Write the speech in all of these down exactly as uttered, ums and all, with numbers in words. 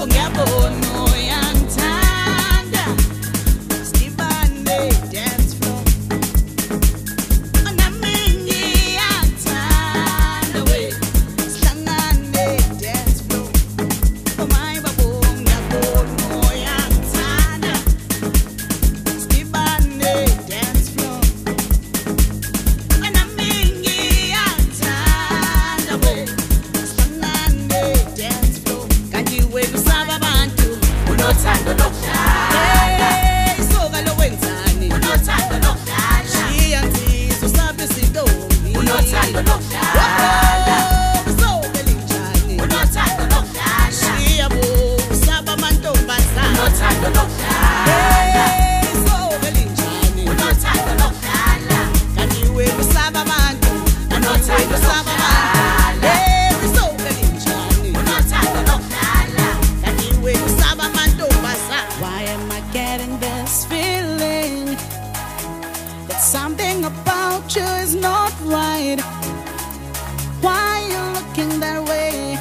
Something about you is not right. Why you looking that way?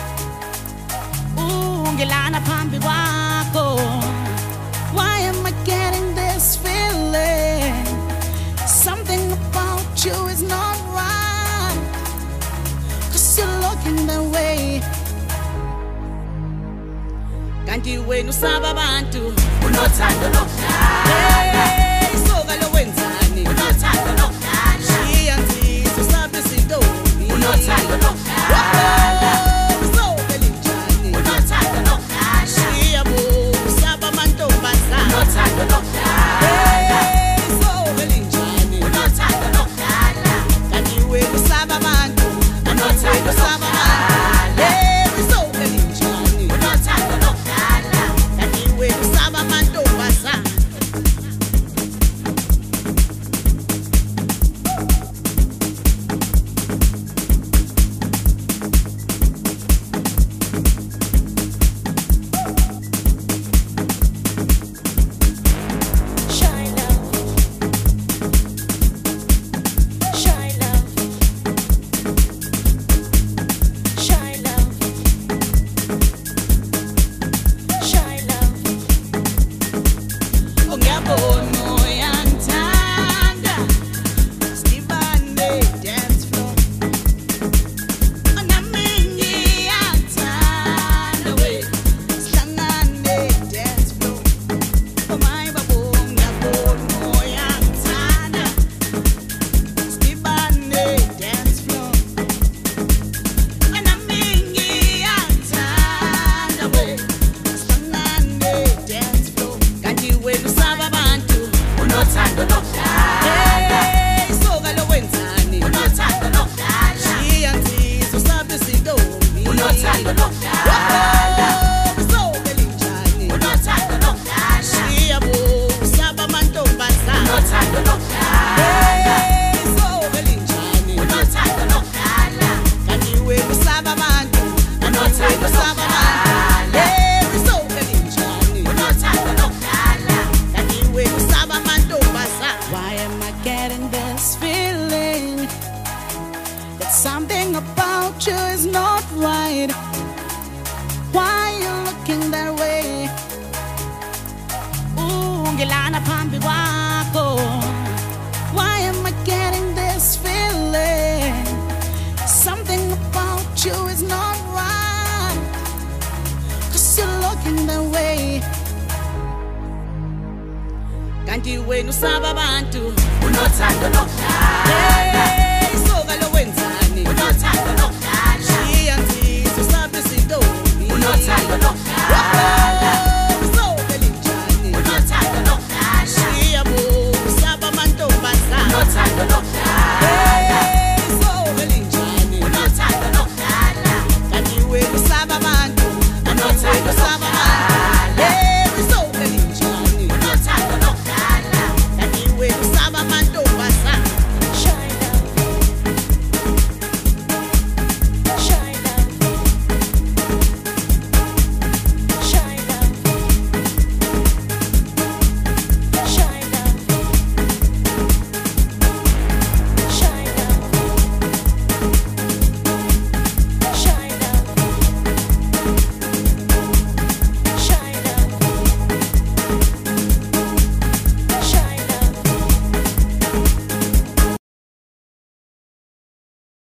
Ooh, ngilana phambi kwakho. Why am I getting this feeling? Something about you is not right, 'cause you're looking that way. Kanti wena usaba abantu unothando lokudlala. Hey, soka lo wenzani unothando lokudlala. Shiya nsizwa usabe sintombi unothando lokudlala. Soka linjani unothando lokudlala. Shiya bo usaba amantombazana unothando lokudlala. Hey, soka linjani unothando lokudlala. Kanti wena usaba abantu unothando usaba abantu. Something about you is not right. Why you looking that way? Ooh, ngilana phambi kwakho. Why am I getting this feeling? Something about you is not right, 'cause you're looking that way. Kanti wena usaba abantu unothando lokudlala.